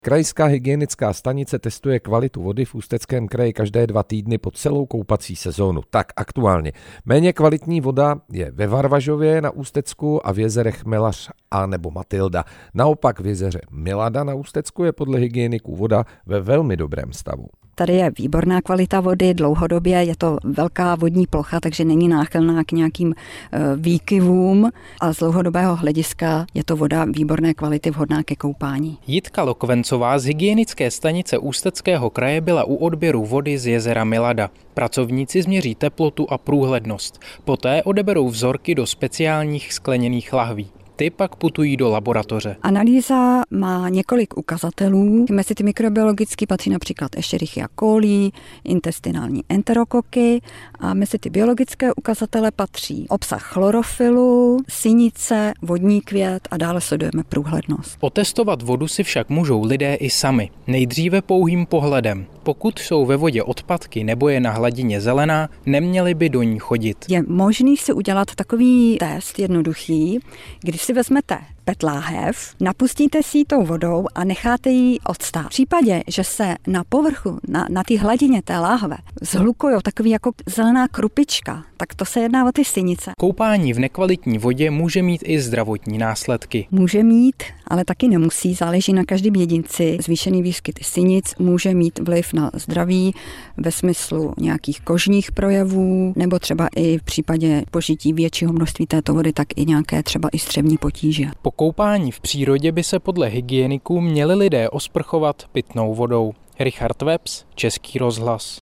Krajská hygienická stanice testuje kvalitu vody v Ústeckém kraji každé 2 týdny po celou koupací sezónu. Tak aktuálně. Méně kvalitní voda je ve Varvažově na Ústecku a v jezerech Melař a nebo Matilda. Naopak v jezeře Milada na Ústecku je podle hygieniků voda ve velmi dobrém stavu. Tady je výborná kvalita vody, dlouhodobě je to velká vodní plocha, takže není náchylná k nějakým výkyvům a z dlouhodobého hlediska je to voda výborné kvality, vhodná ke koupání. Jitka Lokvencová z hygienické stanice Ústeckého kraje byla u odběru vody z jezera Milada. Pracovníci změří teplotu a průhlednost. Poté odeberou vzorky do speciálních skleněných lahví. Ty pak putují do laboratoře. Analýza má několik ukazatelů. Mezi ty mikrobiologicky patří například Escherichia coli, intestinální enterokoky a mezi ty biologické ukazatele patří obsah chlorofilu, sinice, vodní květ a dále sledujeme průhlednost. Otestovat vodu si však můžou lidé i sami. Nejdříve pouhým pohledem. Pokud jsou ve vodě odpadky nebo je na hladině zelená, neměli by do ní chodit. Je možný si udělat takový test jednoduchý, když si vezmete PET láhev, napustíte si ji tou vodou a necháte ji odstát. V případě, že se na povrchu, na té hladině té láhve zhlukují takový jako zelená krupička, tak to se jedná o ty sinice. Koupání v nekvalitní vodě může mít i zdravotní následky. Může mít, ale taky nemusí, záleží na každém jedinci. Zvýšený výskyt sinic může mít vliv na zdraví ve smyslu nějakých kožních projevů, nebo třeba i v případě požití většího množství této vody, tak i nějaké třeba i střevní potíže. Po koupání v přírodě by se podle hygieniků měli lidé osprchovat pitnou vodou. Richard Webs, Český rozhlas.